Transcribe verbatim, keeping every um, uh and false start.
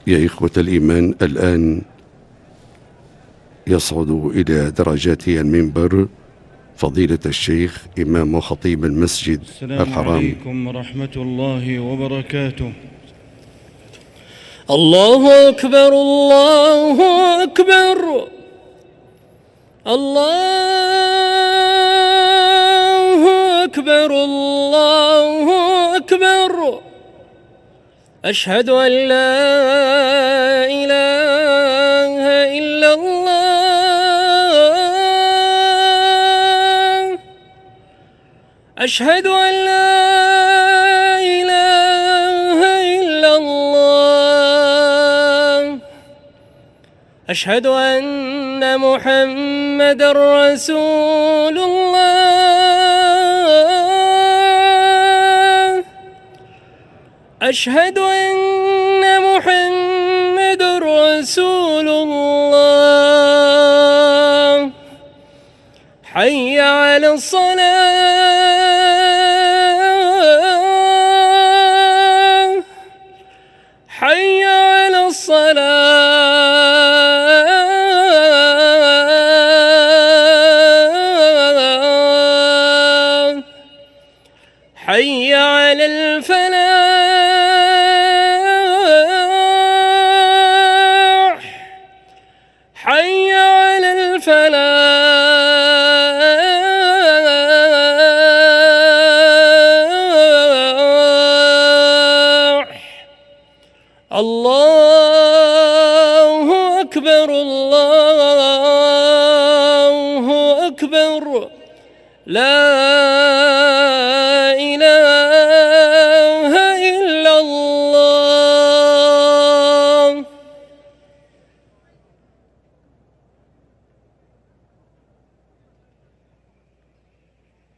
يا إخوة الإيمان، الآن يصعد إلى درجات المنبر فضيلة الشيخ إمام وخطيب المسجد الحرام. السلام عليكم ورحمة الله وبركاته. الله أكبر، الله أكبر، الله أكبر، الله أكبر. أشهد أن لا إله إلا الله، أشهد أن لا إله إلا الله، أشهد أن محمدًا رسول الله، أشهد أن محمدًا رسول الله. حي على الصلاة، حي على الصلاة، حي على الفلاح، حي على الفلاح. الله